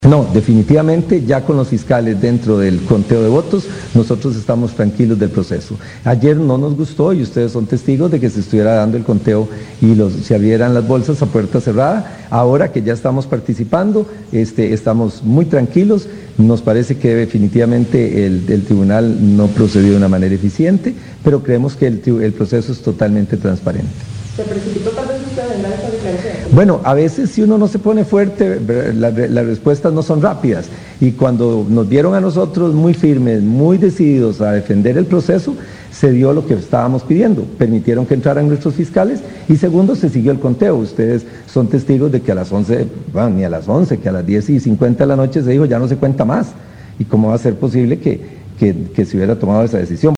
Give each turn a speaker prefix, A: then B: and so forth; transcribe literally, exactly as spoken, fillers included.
A: No, definitivamente ya con los fiscales dentro del conteo de votos, nosotros estamos tranquilos del proceso. Ayer no nos gustó, y ustedes son testigos de que se estuviera dando el conteo y los, se abrieran las bolsas a puerta cerrada. Ahora que ya estamos participando, este, estamos muy tranquilos. Nos parece que definitivamente el, el tribunal no procedió de una manera eficiente, pero creemos que el, el proceso es totalmente transparente.
B: ¿Se precipitó tal vez usted en dar esta declaración?
A: Bueno, a veces si uno no se pone fuerte, las la respuestas no son rápidas. Y cuando nos vieron a nosotros muy firmes, muy decididos a defender el proceso, se dio lo que estábamos pidiendo. Permitieron que entraran nuestros fiscales y segundo, se siguió el conteo. Ustedes son testigos de que a las once, bueno, ni a las once, que a las diez y cincuenta de la noche se dijo ya no se cuenta más. ¿Y cómo va a ser posible que, que, que se hubiera tomado esa decisión?